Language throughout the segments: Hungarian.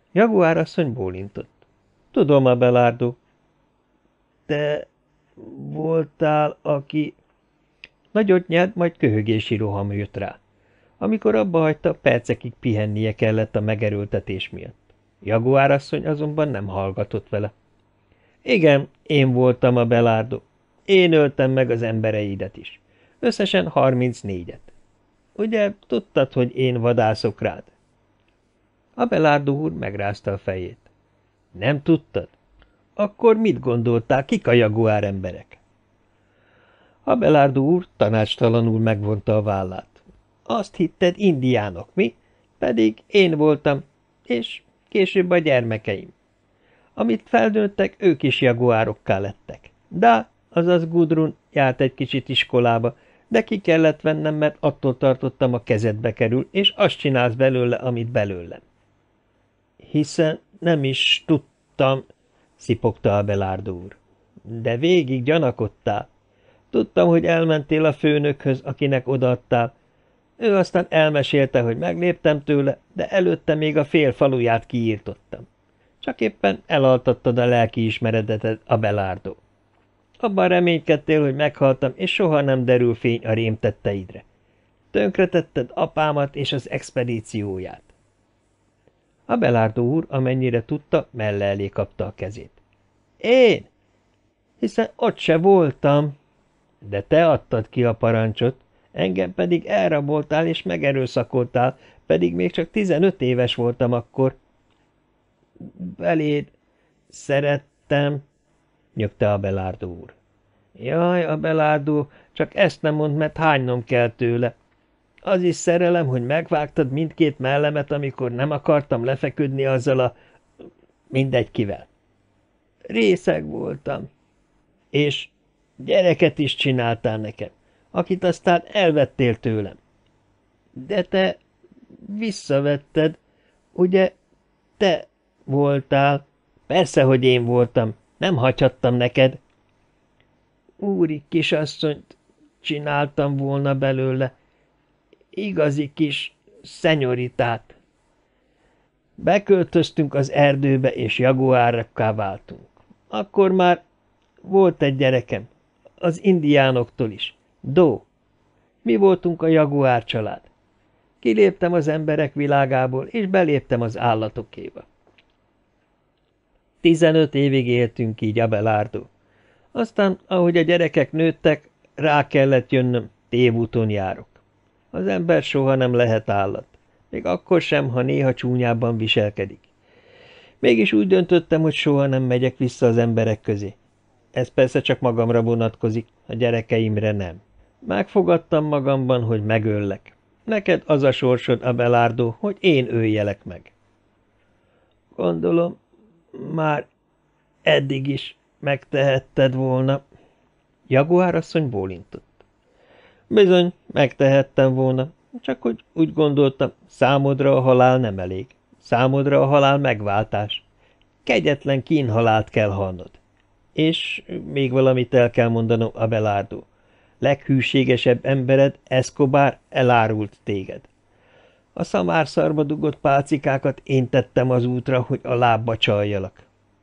Jaguár asszony bólintott. Tudom, Abelardo. Te voltál, aki... Nagyot nyelt, majd köhögési roham jött rá. Amikor abba hagyta, percekig pihennie kellett a megerőltetés miatt. Jaguár asszony azonban nem hallgatott vele. Igen, én voltam Abelardo. Én öltem meg az embereidet is. Összesen 34-et. Ugye tudtad, hogy én vadászok rád? Abelardo úr megrázta a fejét. Nem tudtad? Akkor mit gondoltál, kik a jaguár emberek? Abelardo úr tanácstalanul megvonta a vállát. Azt hitted, indiánok, mi? Pedig én voltam, és később a gyermekeim. Amit felnőttek, ők is jaguárokká lettek. De, azaz Gudrun járt egy kicsit iskolába, de ki kellett vennem, mert attól tartottam, a kezedbe kerül, és azt csinálsz belőle, amit belőlem. Hiszen nem is tudtam, szipogta Abelardo úr. De végig gyanakodtál. Tudtam, hogy elmentél a főnökhöz, akinek odaadtál. Ő aztán elmesélte, hogy megléptem tőle, de előtte még a fél faluját kiírtottam. Csak éppen elaltattad a lelkiismereteted, Abelardo. Abban reménykedtél, hogy meghaltam, és soha nem derül fény a rémtetteidre. Tönkretetted apámat és az expedícióját. Abelardo úr, amennyire tudta, melle elé kapta a kezét. Én? Hiszen ott se voltam. De te adtad ki a parancsot, engem pedig elraboltál és megerőszakoltál, pedig még csak 15 éves voltam akkor. Beléd szerettem, nyögte Abelardo úr. Jaj, Abelardo, csak ezt nem mondd, mert hánynom kell tőle. Az is szerelem, hogy megvágtad mindkét mellemet, amikor nem akartam lefeküdni azzal a... mindegy kivel. Részeg voltam. És gyereket is csináltál nekem, akit aztán elvettél tőlem. De te visszavetted, ugye te voltál. Persze, hogy én voltam, nem hagyhattam neked. Úri kisasszonyt csináltam volna belőle, igazi kis szenyoritát. Beköltöztünk az erdőbe, és jaguárokká váltunk. Akkor már volt egy gyerekem, az indiánoktól is, Do. Mi voltunk a jaguár család. Kiléptem az emberek világából, és beléptem az állatokéba. 15 évig éltünk így, Abelardo. Aztán, ahogy a gyerekek nőttek, rá kellett jönnöm, tévúton járok. Az ember soha nem lehet állat, még akkor sem, ha néha csúnyábban viselkedik. Mégis úgy döntöttem, hogy soha nem megyek vissza az emberek közé. Ez persze csak magamra vonatkozik, a gyerekeimre nem. Megfogadtam magamban, hogy megöllek. Neked az a sorsod, Abelardo, hogy én öljelek meg. Gondolom, már eddig is megtehetted volna. Jaguár asszony bólintott. Bizony, megtehettem volna, csak hogy úgy gondoltam, számodra a halál nem elég. Számodra a halál megváltás. Kegyetlen kínhalált kell halnod. És még valamit el kell mondanom, Abelardo. Leghűségesebb embered, Escobar, elárult téged. A szamárszarba dugott pálcikákat én tettem az útra, hogy a lábba csaljalak.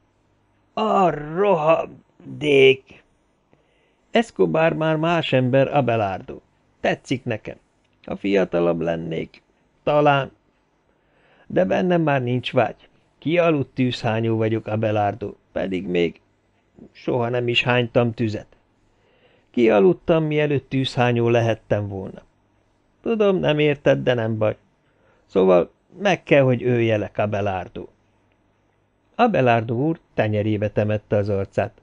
A rohadék! Escobar már más ember, Abelardo. Tetszik nekem. Ha fiatalabb lennék, talán. De bennem már nincs vágy. Kialudt tűzhányó vagyok, Abelardo, pedig még soha nem is hánytam tüzet. Kialudtam, mielőtt tűzhányó lehettem volna. Tudom, nem érted, de nem baj. Szóval meg kell, hogy öljelek, Abelardo. Abelardo úr tenyerébe temette az arcát.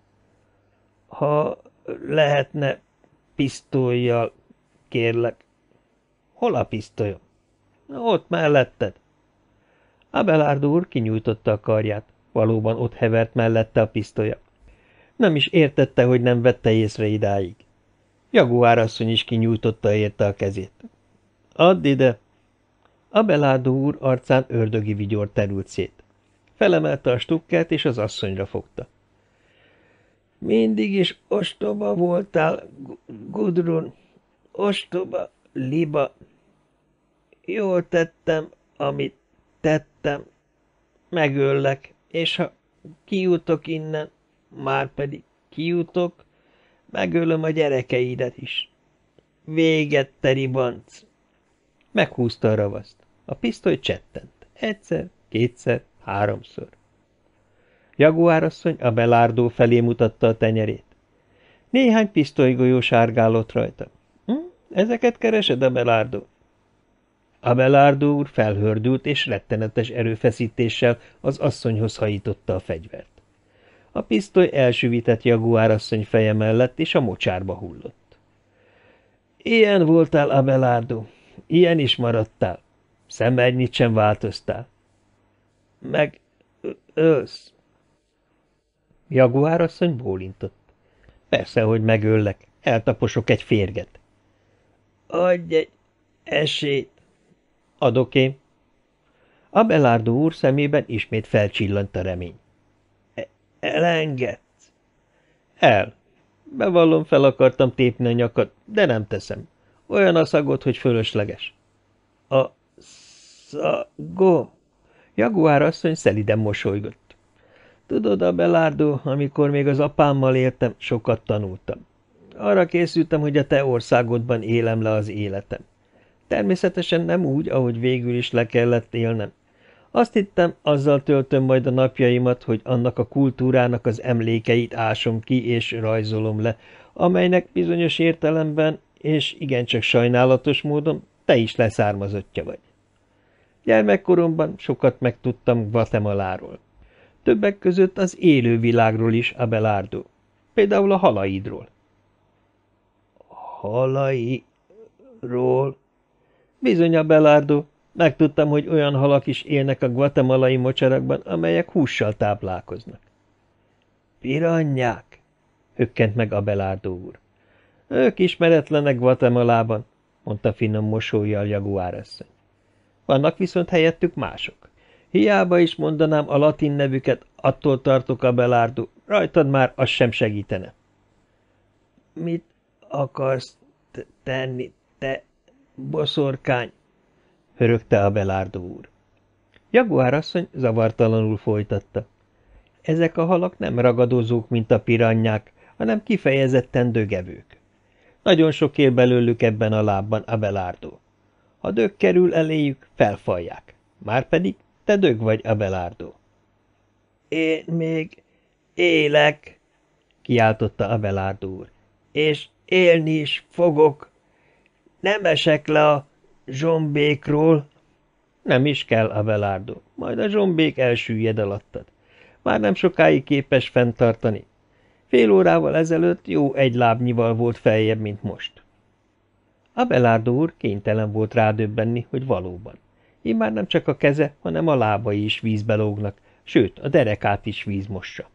Ha lehetne pisztollyal, kérlek. Hol a pisztolyom? Ott melletted. Abelardo úr kinyújtotta a karját. Valóban ott hevert mellette a pisztolya. Nem is értette, hogy nem vette észre idáig. Jaguár asszony is kinyújtotta érte a kezét. Add ide! Abelardo úr arcán ördögi vigyor terült szét. Felemelte a stukkert, és az asszonyra fogta. Mindig is ostoba voltál, Gudrun. Ostoba, liba. Jól tettem, amit tettem. megöllek, és ha kijutok innen, márpedig kijutok, megölöm a gyerekeidet is. Véget, te ribanc! Meghúzta a ravaszt. A pisztoly csettent. Egyszer, kétszer, háromszor. Jaguárasszony Abelardo felé mutatta a tenyerét. Néhány pisztolygolyó sárgálott rajta. Ezeket keresed, Abelardo? Abelardo úr felhördült, és rettenetes erőfeszítéssel az asszonyhoz hajította a fegyvert. A pisztoly elsüvített Jaguárasszony feje mellett, és a mocsárba hullott. Ilyen voltál, Abelardo, ilyen is maradtál. Szemennyit sem változtál. Meg ölsz. Jaguárasszony bólintott. Persze, hogy megöllek, eltaposok egy férget. Adj egy esélyt. Adok én. Abelardo úr szemében ismét felcsillant a remény. Elengedsz? El. Bevallom, fel akartam tépni a nyakad, de nem teszem. Olyan a szagod, hogy fölösleges. A szagom? Jaguár asszony szeliden mosolygott. Tudod, Abelardo, amikor még az apámmal éltem, sokat tanultam. Arra készültem, hogy a te országodban élem le az életem. Természetesen nem úgy, ahogy végül is le kellett élnem. Azt hittem, azzal töltöm majd a napjaimat, hogy annak a kultúrának az emlékeit ásom ki és rajzolom le, amelynek bizonyos értelemben, és igencsak sajnálatos módon te is leszármazottja vagy. Gyermekkoromban sokat megtudtam Guatemaláról. Többek között az élő világról is, Abelardo. Például a halaidról. Halairól? Bizony, Abelardo. Megtudtam, hogy olyan halak is élnek a guatemalai mocsarakban, amelyek hússal táplálkoznak. Piranyák? Hökkent meg Abelardo úr. Ők ismeretlenek Guatemalában, mondta finom mosollyal Jaguárasszony. Vannak viszont helyettük mások. Hiába is mondanám a latin nevüket, attól tartok, Abelardo, rajtad már az sem segítene. Mit akarsz tenni, te boszorkány? Hörögte Abelardo úr. Jaguárasszony zavartalanul folytatta. Ezek a halak nem ragadozók, mint a piranyák, hanem kifejezetten dögevők. Nagyon sok él belőlük ebben a lábban, Abelardo. Ha dög kerül eléjük, felfalják. Márpedig te dög vagy, Abelardo. Én még élek, kiáltotta Abelardo úr, és élni is fogok. Nem esek le a zsombékról. Nem is kell, Abelardo, majd a zsombék elsüllyed alattad. Már nem sokáig képes fenntartani. Fél órával ezelőtt jó egy lábnyival volt feljebb, mint most. Abelardo úr kénytelen volt rádöbbenni, hogy valóban. Immár nem csak a keze, hanem a lábai is vízbe lógnak, sőt, a derekát is víz mossa.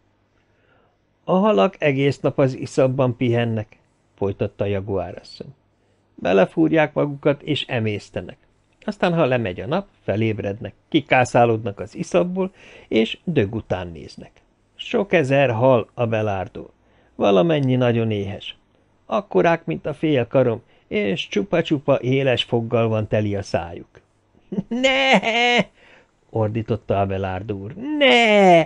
A halak egész nap az iszapban pihennek, folytatta Jaguárasszony. Belefúrják magukat és emésztenek. Aztán, ha lemegy a nap, felébrednek, kikászálódnak az iszapból, és dög után néznek. Sok ezer hal, Abelardo, valamennyi nagyon éhes. Akkorák, mint a fél karom, és csupa-csupa éles foggal van teli a szájuk. – Ne! – ordította Abelardo úr. – Ne!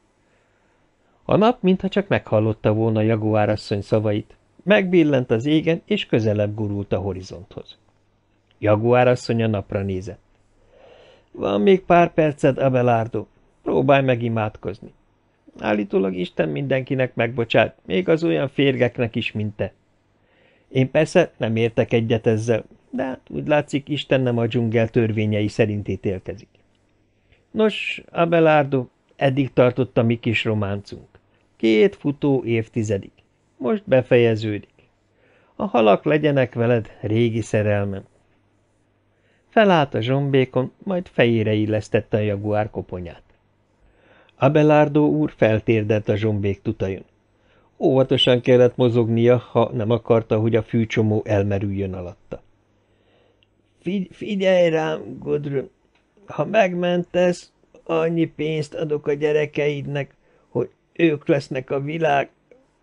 A nap, mintha csak meghallotta volna Jaguárasszony szavait, megbillent az égen, és közelebb gurult a horizonthoz. Jaguárasszony a napra nézett. – Van még pár perced, Abelardo. Próbálj meg imádkozni. Állítólag Isten mindenkinek megbocsát, még az olyan férgeknek is, mint te. Én persze nem értek egyet ezzel, de hát úgy látszik, Isten nem a dzsungel törvényei szerint ítélkezik. Nos, Abelardo, eddig tartott a mi kis románcunk. 2 futó évtizedig. Most befejeződik. A halak legyenek veled, régi szerelmem. Felállt a zsombékon, majd fejére illesztette a jaguár koponyát. Abelardo úr feltérdelt a zsombék tutajon. Óvatosan kellett mozognia, ha nem akarta, hogy a fűcsomó elmerüljön alatta. Figyelj rám, Gudrun, ha megmentesz, annyi pénzt adok a gyerekeidnek, hogy ők lesznek a világ